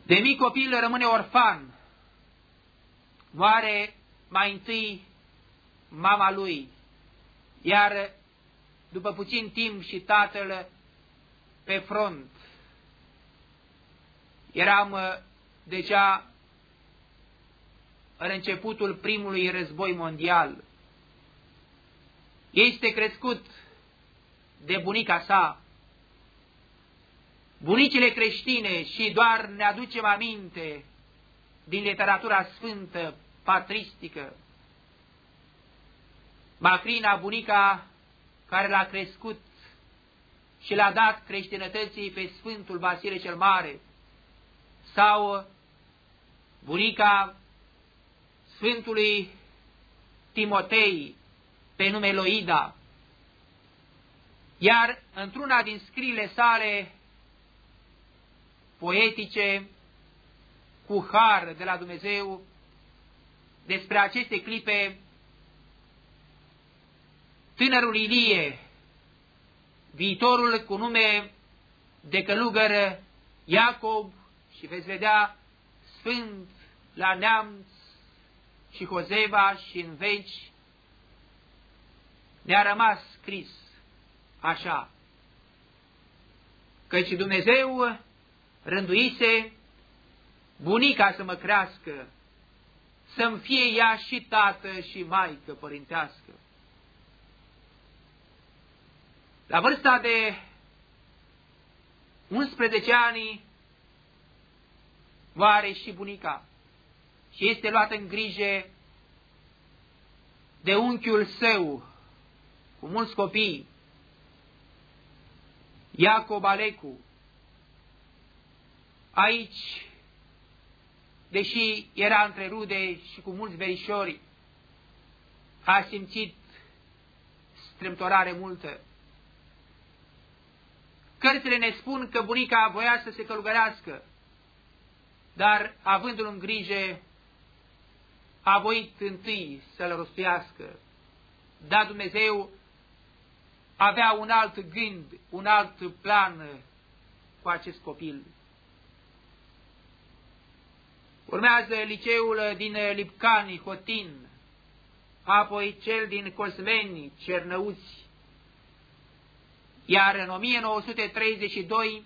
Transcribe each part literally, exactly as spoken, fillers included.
De mic copil rămâne orfan, moare mai întâi mama lui, iar după puțin timp și tatăl pe front. Eram deja în începutul primului război mondial. Este crescut de bunica sa. Bunicile creștine, și doar ne aducem aminte din literatura sfântă, patristică. Macrina, bunica care l-a crescut și l-a dat creștinătății pe Sfântul Vasile cel Mare, sau bunica Sfântului Timotei, pe nume Loida. Iar într-una din scriile sale poetice, cu har de la Dumnezeu, despre aceste clipe, tânărul Ilie, viitorul cu nume de călugăr Iacob, și veți vedea sfânt la neamț și Hozeva și în veci, ne-a rămas scris așa: căci Dumnezeu rânduise bunica să mă crească, să-mi fie ea și tată și maică părintească. La vârsta de unsprezece ani moare și bunica și este luată în grijă de unchiul său cu mulți copii, Iacob Alecu. Aici, deși era între rude și cu mulți verișori, a simțit strâmtorare multă. Cărțile ne spun că bunica voia să se călugărească, dar, avându-l în grijă, a voit întâi să-l rostuiască. Dar Dumnezeu avea un alt gând, un alt plan cu acest copil. Urmează liceul din Lipcani, Hotin, apoi cel din Cosmeni, Cernăuți, iar în o mie nouă sute treizeci și doi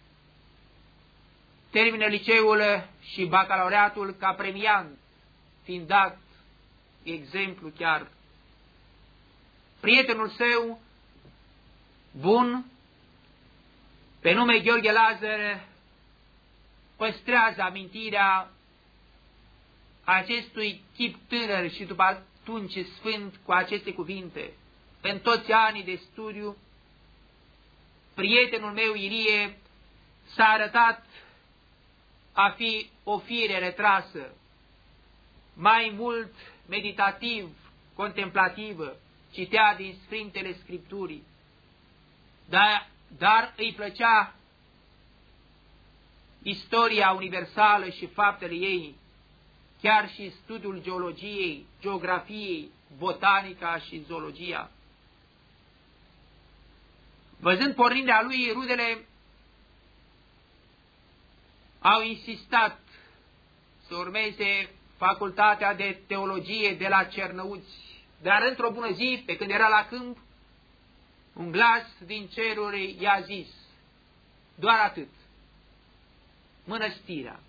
termină liceul și bacalaureatul ca premiant, fiind dat exemplu chiar. Prietenul său bun, pe nume Gheorghe Lazar, păstrează amintirea acestui chip tânăr și după atunci sfânt cu aceste cuvinte: în toți anii de studiu, prietenul meu Ilie s-a arătat a fi o fire retrasă, mai mult meditativ, contemplativă, citea din Sfintele Scripturii, dar, dar îi plăcea istoria universală și faptele ei, chiar și studiul geologiei, geografiei, botanica și zoologia. Văzând pornirea lui, rudele au insistat să urmeze facultatea de teologie de la Cernăuți, dar într-o bună zi, pe când era la câmp, un glas din ceruri i-a zis: doar atât, mănăstirea.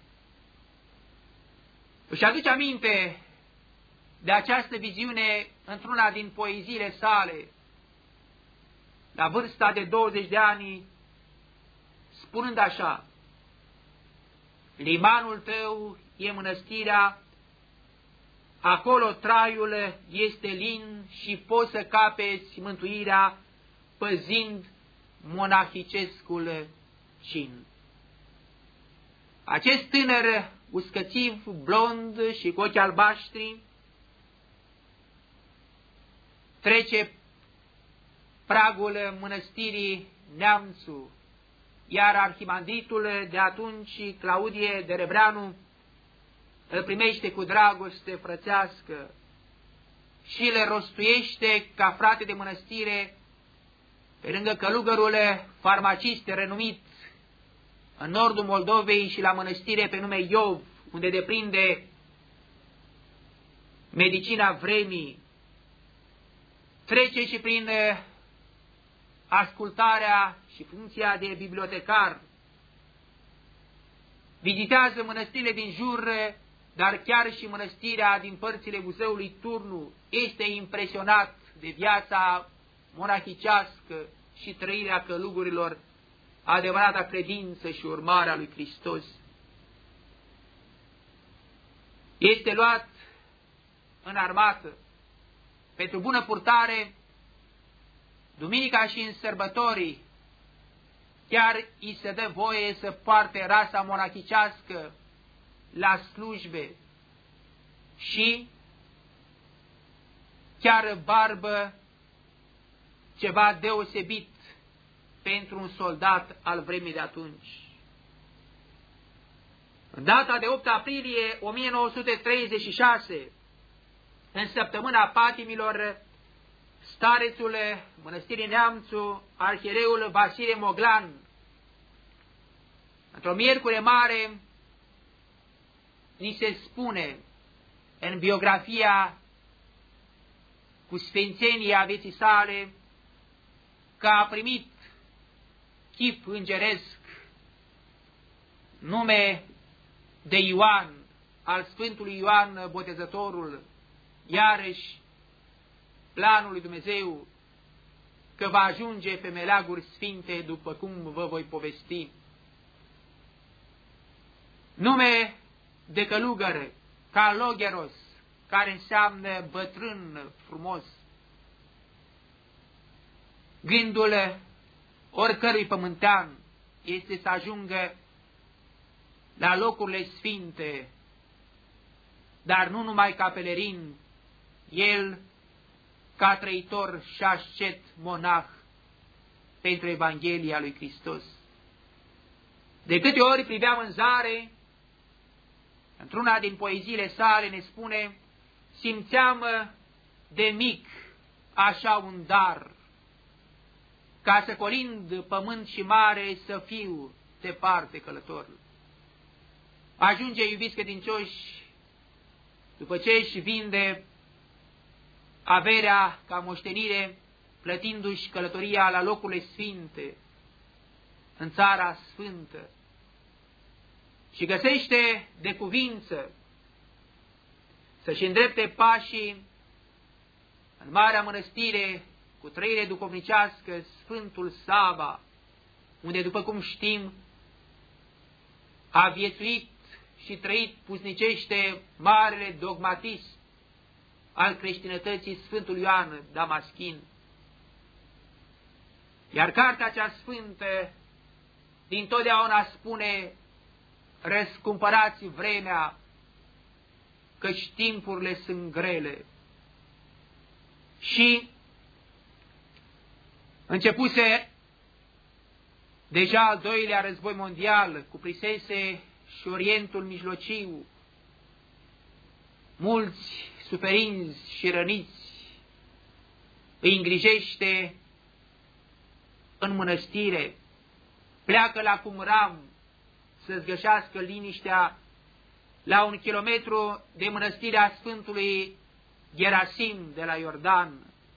Își aduce aminte de această viziune într-una din poeziile sale, la vârsta de douăzeci de ani, spunând așa: limanul tău e mănăstirea, acolo traiul este lin și poți să capeți mântuirea păzind monahicescul cin. Acest tânăr uscățiv, blond și cu ochi albaștri trece pragul mănăstirii Neamțu, iar arhimandritul de atunci, Claudie de Rebreanu, îl primește cu dragoste frățească și le rostuiește ca frate de mănăstire, pe lângă călugărul farmacist renumit, în nordul Moldovei și la mănăstire pe nume Iov, unde deprinde medicina vremii, trece și prin ascultarea și funcția de bibliotecar, vizitează mănăstirile din jur, dar chiar și mănăstirea din părțile Muzeului Turnu, este impresionat de viața monahicească și trăirea călugurilor, adevărata credință și urmarea lui Hristos. Este luat în armată pentru bună purtare, duminica și în sărbătorii, chiar îi se dă voie să poarte rasa monahicească la slujbe și chiar barbă, ceva deosebit pentru un soldat al vremii de atunci. În data de opt aprilie o mie nouă sute treizeci și șase, în săptămâna patimilor, starețul Mănăstirii Neamțu, arhiereul Vasile Moglan, într-o miercure mare, ni se spune în biografia cu sfințenia vieții sale că a primit chip îngeresc, nume de Ioan, al Sfântului Ioan Botezătorul, iarăși planul lui Dumnezeu că va ajunge pe meleaguri sfinte, după cum vă voi povesti. Nume de călugăr, Kalogeros, care înseamnă bătrân frumos. Gândul oricărui pământean este să ajungă la locurile sfinte, dar nu numai ca pelerin, el ca trăitor și ascet monah pentru Evanghelia lui Hristos. De câte ori priveam în zare, într-una din poeziile sale ne spune: simțeam de mic așa un dar, ca să colind pământ și mare, să fiu departe călător. Ajunge, iubiți credincioși, după ce își vinde averea ca moștenire, plătindu-și călătoria la locurile sfinte, în țara sfântă, și găsește de cuvință să-și îndrepte pașii în marea mănăstire cu trăire duhovnicească, Sfântul Sava, unde, după cum știm, a viețuit și trăit pusnicește marele dogmatism al creștinătății, Sfântul Ioan Damaschin. Iar cartea cea sfântă dintotdeauna spune: răscumpărați vremea, căci timpurile sunt grele. Și începuse deja al doilea război mondial, cuprinse și Orientul Mijlociu, mulți suferinți și răniți îi îngrijește în mănăstire, pleacă la Qumran să-ți găsească liniștea la un kilometru de mănăstirea Sfântului Gerasim de la Iordan,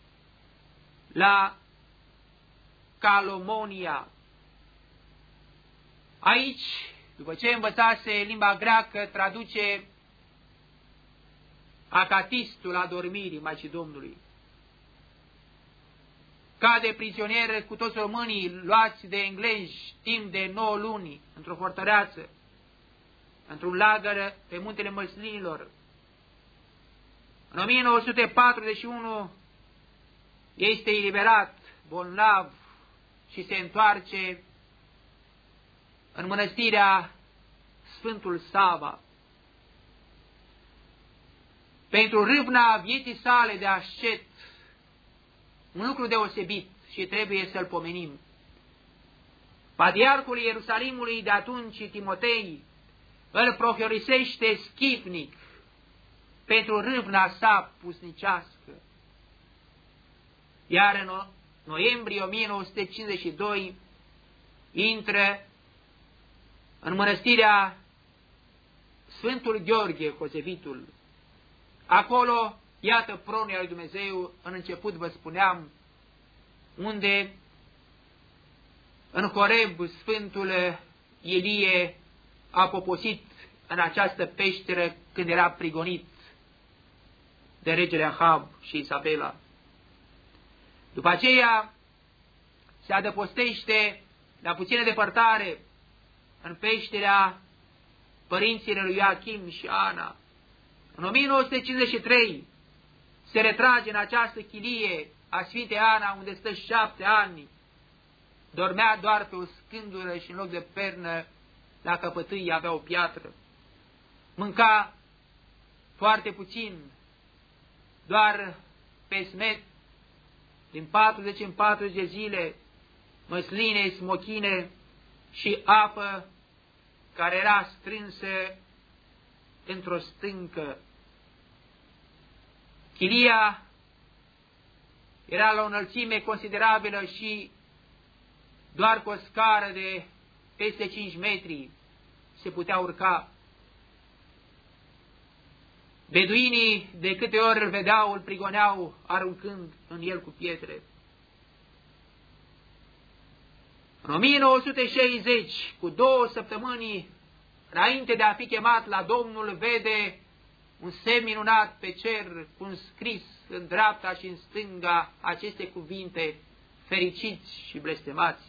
la Calomonia. Aici, după ce învățase limba greacă, traduce Acatistul adormirii Maicii Domnului. Cade prizonier cu toți românii luați de englezi timp de nouă luni într-o fortăreață, într-un lagăr pe muntele Măslinilor. În o mie nouă sute patruzeci și unu este eliberat, bolnav, și se întoarce în mănăstirea Sfântul Sava. Pentru râvna vieții sale de ascet, un lucru deosebit și trebuie să-l pomenim. Patriarhul Ierusalimului de atunci, Timotei, îl profiorisește schipnic pentru râvna sa pusnicească. Iar în noiembrie o mie nouă sute cincizeci și doi intră în mănăstirea Sfântul Gheorghe Hosevitul. Acolo, iată pronul lui Dumnezeu, în început vă spuneam, unde în Horeb Sfântul Ilie a poposit în această peșteră când era prigonit de regele Ahab și Isabela. După aceea se adăpostește la puțină depărtare în peșterea părinților lui Iachim și Ana. În o mie nouă sute cincizeci și trei se retrage în această chilie a Sfintei Ana, unde stă șapte ani. Dormea doar pe o scândură și în loc de pernă la căpătâi avea o piatră. Mânca foarte puțin, doar pe smet, din patruzeci în patruzeci de zile, măsline, smochine și apă care era strânsă într-o stâncă. Chilia era la o înălțime considerabilă și doar cu o scară de peste cinci metri se putea urca. Beduinii, de câte ori îl vedeau, îl prigoneau, aruncând în el cu pietre. În o mie nouă sute șaizeci, cu două săptămâni înainte de a fi chemat la Domnul, vede un semn minunat pe cer, cu scris în dreapta și în stânga aceste cuvinte: fericiți și blestemați.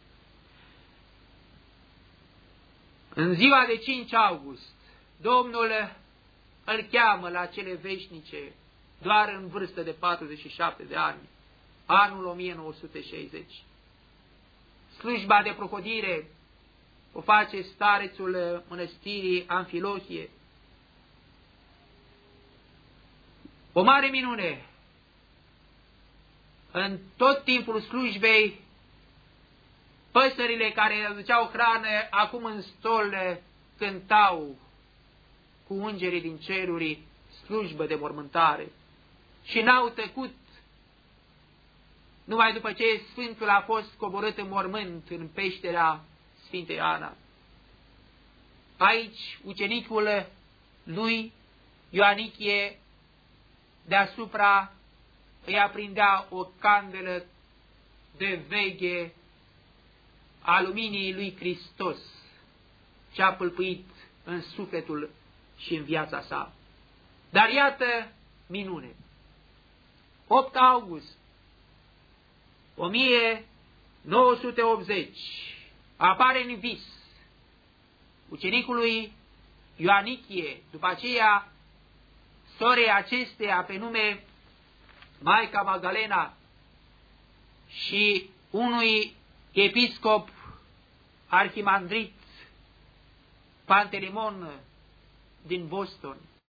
În ziua de cinci august, Domnul îl cheamă la cele veșnice, doar în vârstă de patruzeci și șapte de ani, anul o mie nouă sute șaizeci. Slujba de prohodire o face starețul mănăstirii Amfilohie. O mare minune! În tot timpul slujbei, păsările care aduceau hrană acum în stol cântau cu îngerii din ceruri slujbă de mormântare și n-au tăcut numai după ce Sfântul a fost coborât în mormânt în peștera Sfintei Ana. Aici ucenicul lui Ioanichie deasupra îi aprindea o candelă de veche a luminii lui Hristos, ce a pâlpâit în sufletul și în viața sa. Dar iată minune! opt august o mie nouă sute optzeci apare în vis ucenicului Ioanichie, după aceea sorei acesteia pe nume Maica Magdalena și unui episcop arhimandrit Pantelimon din Boston.